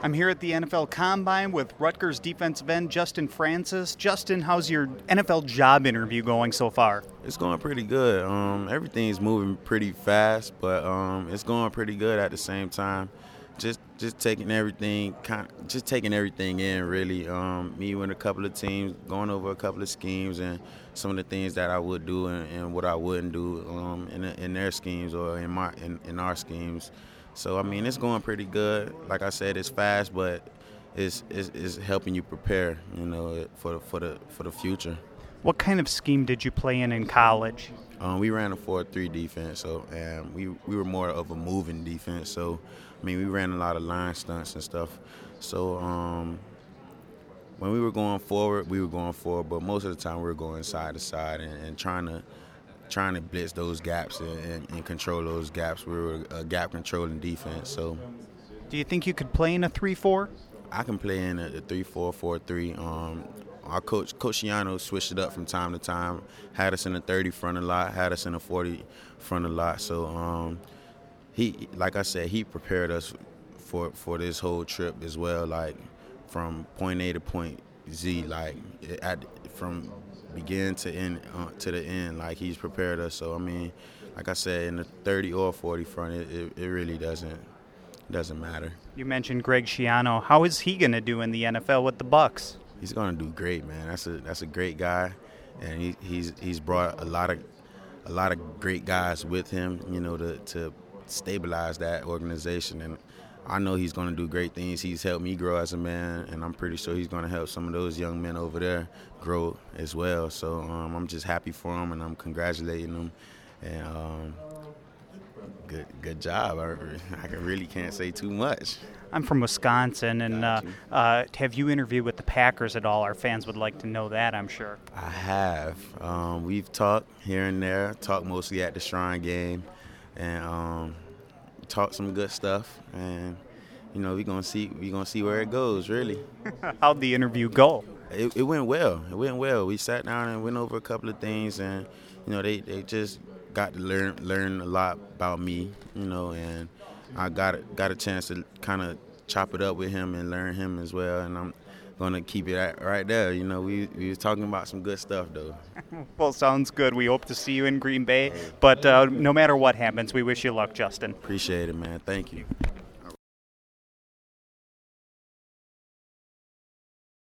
I'm here at the NFL Combine with Rutgers defensive end Justin Francis. Justin, how's your NFL job interview going so far? It's going pretty good. Everything's moving pretty fast, but it's going pretty good at the same time. Just taking everything, taking everything in. Really, me with a couple of teams, going over a couple of schemes and some of the things that I would do and what I wouldn't do in their schemes or in our schemes. So I mean, it's going pretty good. Like I said, it's fast, but it's helping you prepare, for the future. What kind of scheme did you play in college? We ran a 4-3 defense, and we were more of a moving defense. So, I mean, we ran a lot of line stunts and stuff. So, when we were going forward, but most of the time we were going side to side and trying to blitz those gaps and control those gaps. We were a gap controlling defense. So, do you think you could play in a 3-4? I can play in a 3-4, 4-3. Our coach Shiano switched it up from time to time. Had us in the 30 front a lot, had us in the 40 front a lot. So he, like I said, he prepared us for this whole trip as well. Like from point A to point Z, like from beginning to end to the end. Like he's prepared us. So I mean, like I said, in the 30 or 40 front, it really doesn't matter. You mentioned Greg Schiano. How is he going to do in the NFL with the Bucs? He's going to do great, man. That's a great guy, and he's brought a lot of great guys with him, to stabilize that organization. And I know he's going to do great things. He's helped me grow as a man, and I'm pretty sure he's going to help some of those young men over there grow as well. So I'm just happy for him, and I'm congratulating him. And good job. I really can't say too much. I'm from Wisconsin, and have you interviewed with the Packers at all? Our fans would like to know that, I'm sure. I have. We've talked here and there, talked mostly at the Shrine game, and talked some good stuff. And we're gonna see where it goes, really. How'd the interview go? It went well. We sat down and went over a couple of things, and they just got to learn a lot about me, and I got a chance to kind of chop it up with him and learn him as well, and I'm going to keep it right there. We was talking about some good stuff, though. Well, sounds good. We hope to see you in Green Bay, but no matter what happens, we wish you luck, Justin. Appreciate it, man. Thank you.